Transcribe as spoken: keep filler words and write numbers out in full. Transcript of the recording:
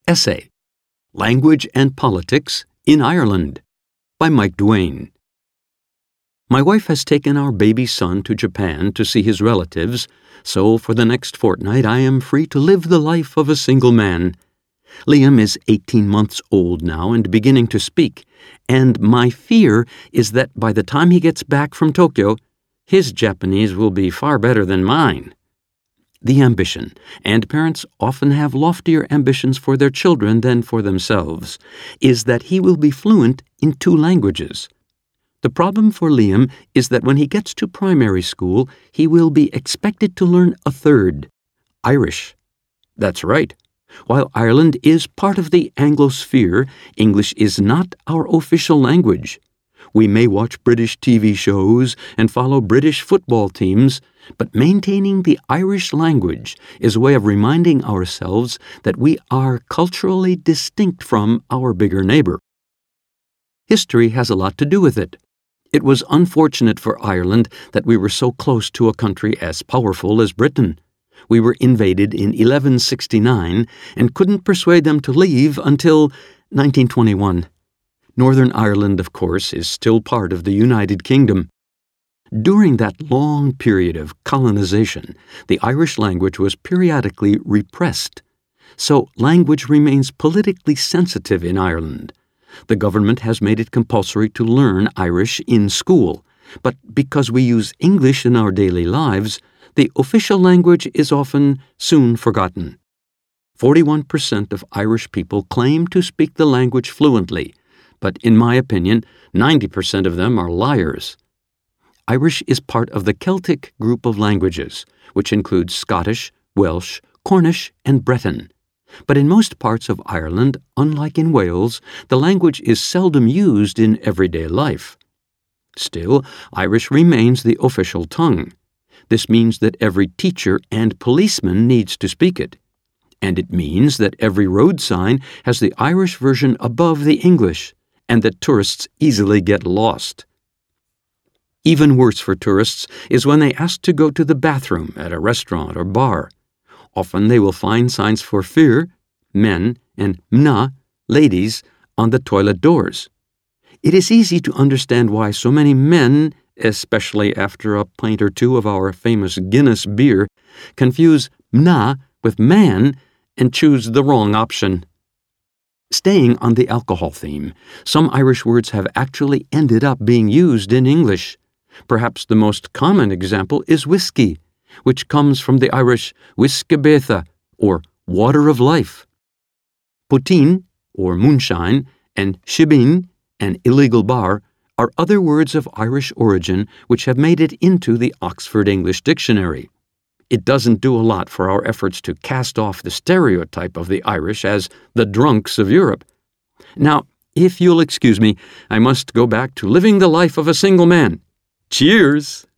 Essay, Language and Politics in Ireland, by Mike Duane. My wife has taken our baby son to Japan to see his relatives, so for the next fortnight I am free to live the life of a single man. Liam is eighteen months old now and beginning to speak, and my fear is that by the time he gets back from Tokyo, his Japanese will be far better than mine. The ambition, and parents often have loftier ambitions for their children than for themselves, is that he will be fluent in two languages. The problem for Liam is that when he gets to primary school, he will be expected to learn a third, Irish. That's right. While Ireland is part of the Anglosphere, English is not our official language. We may watch British T V shows and follow British football teams, but maintaining the Irish language is a way of reminding ourselves that we are culturally distinct from our bigger neighbor. History has a lot to do with it. It was unfortunate for Ireland that we were so close to a country as powerful as Britain. We were invaded in eleven sixty-nine and couldn't persuade them to leave until nineteen twenty-one. Northern Ireland, of course, is still part of the United Kingdom. During that long period of colonization, the Irish language was periodically repressed. So language remains politically sensitive in Ireland. The government has made it compulsory to learn Irish in school, but because we use English in our daily lives, the official language is often soon forgotten. forty-one percent of Irish people claim to speak the language fluently, but in my opinion, ninety percent of them are liars. Irish is part of the Celtic group of languages, which includes Scottish, Welsh, Cornish, and Breton. But in most parts of Ireland, unlike in Wales, the language is seldom used in everyday life. Still, Irish remains the official tongue. This means that every teacher and policeman needs to speak it. And it means that every road sign has the Irish version above the English, and that tourists easily get lost. Even worse for tourists is when they ask to go to the bathroom at a restaurant or bar. Often they will find signs for fear, men, and mna, ladies, on the toilet doors. It is easy to understand why so many men, especially after a pint or two of our famous Guinness beer, confuse mna with man and choose the wrong option. Staying on the alcohol theme, some Irish words have actually ended up being used in English. Perhaps the most common example is whiskey, which comes from the Irish whiskabetha, or water of life. Poteen, or moonshine, and shibeen, an illegal bar, are other words of Irish origin which have made it into the Oxford English Dictionary. It doesn't do a lot for our efforts to cast off the stereotype of the Irish as the drunks of Europe. Now, if you'll excuse me, I must go back to living the life of a single man. Cheers!